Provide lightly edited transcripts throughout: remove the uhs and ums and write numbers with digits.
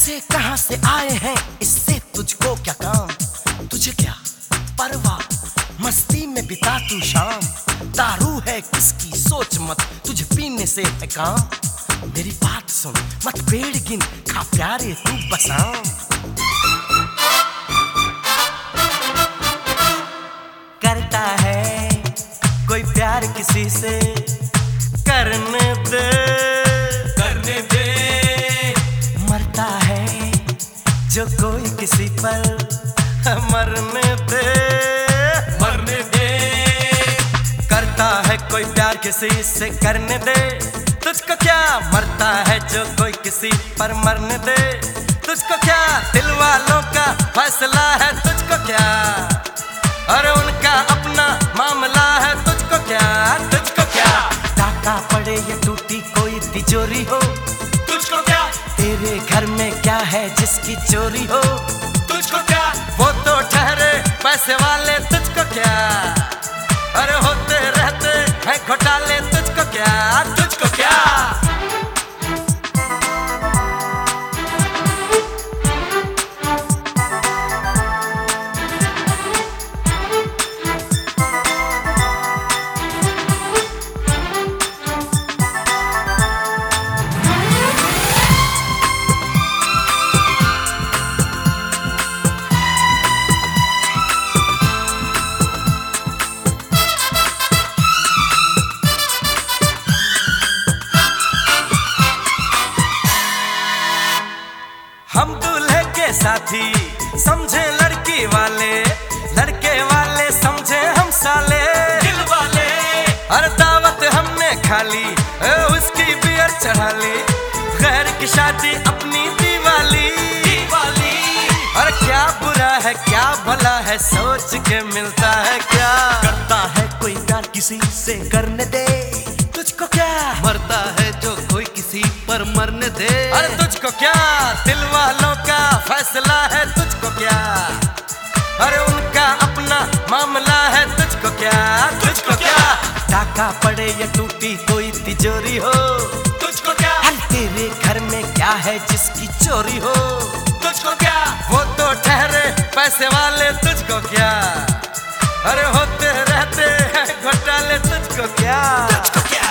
पैसे कहाँ से आए हैं, इससे तुझको क्या काम। तुझे क्या परवाह, मस्ती में बिता तू शाम। दारू है किसकी सोच मत, तुझे पीने से है काम। मेरी बात सुन मत पेड़ गिन, खा प्यारे तू बसाम। करता है कोई प्यार किसी से, करने दे करने दे। मरता है जो कोई किसी पर, मरने दे मरने दे। करता है कोई प्यार किसी से, करने दे। तुझको क्या, मरता है जो कोई किसी पर, मरने दे। तुझको क्या, दिल वालों का फैसला है। तुझको क्या, अरे उनका अपना मामला है। तुझको क्या, तुझको क्या। टाका पड़े या टूटी कोई तिजोरी हो, तुझको क्या। तेरे घर में क्या है जिसकी चोरी हो, तुझको क्या। वो तो ठहरे पैसे वाले, तुझको क्या। अरे होते रहते हैं घोटाले, तुझको क्या, तुझको क्या। हम दूल्हे के साथी समझे लड़की वाले, लड़के वाले समझे हम साले दिल वाले। हर दावत हमने खा ली, उसकी बियर चढ़ा ली। गैर की शादी अपनी दिवाली दिवाली। और क्या बुरा है क्या भला है, सोच के मिलता है क्या। करता है कोई प्यार किसी से, करने दे। तुझको क्या, मरता है जो कोई किसी पर, मरने दे। अरे तुझको क्या, दिल वालों का फैसला है। तुझको क्या, अरे उनका अपना मामला है। तुझको क्या, तुझको क्या। टाका पड़े या टूटी कोई तिजोरी हो, तुझको क्या। अरे तेरे घर में क्या है जिसकी चोरी हो, तुझको क्या। वो तो ठहरे पैसे वाले, तुझको क्या। अरे होते रहते हैं घोटाले, तुझको क्या, तुझको क्या।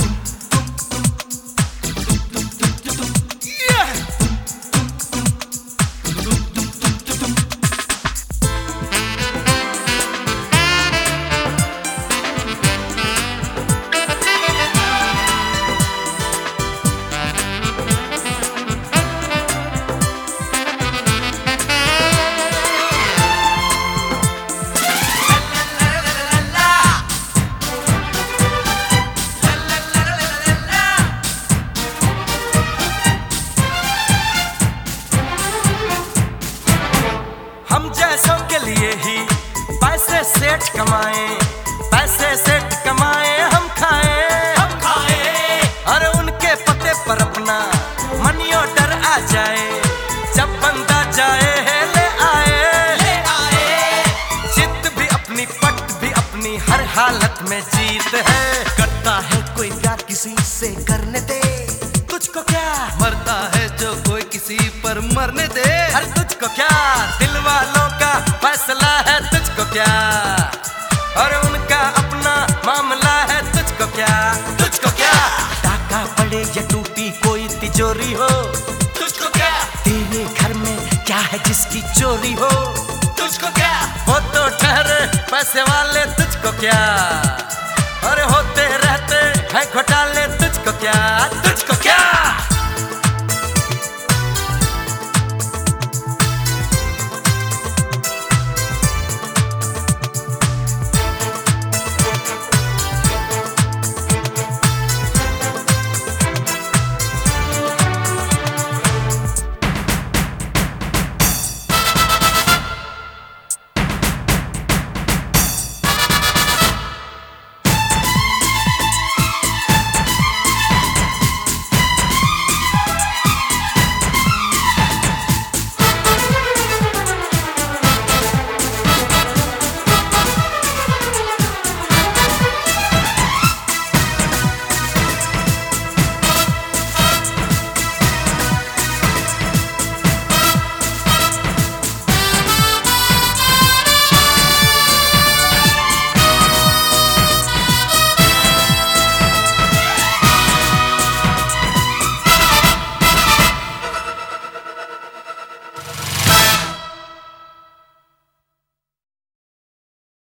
हम जैसों के लिए ही पैसे सेठ कमाए, पैसे सेठ कमाए हम खाए। अरे उनके पते पर अपना मनी ऑर्डर आ जाए, जब बंदा जाए है ले आए। जिद भी अपनी पट भी अपनी, हर हालत में जीत है। करता है कोई प्यार किसी से, करने दे। तुझको क्या, मरता है जो कोई किसी पर, मरने दे। अरे तुझको क्या, दिल वालों का फैसला है। तुझको क्या, और उनका अपना मामला है। तुझको क्या, तुझको क्या। टाका पड़े या टूटी कोई तिजोरी हो, तुझको क्या। तेरे घर में क्या है जिसकी चोरी हो, तुझको क्या। वो तो ठहरे पैसे वाले, तुझको क्या। अरे होते रहते हैं घोटाले, तुझको क्या, तुझको क्या।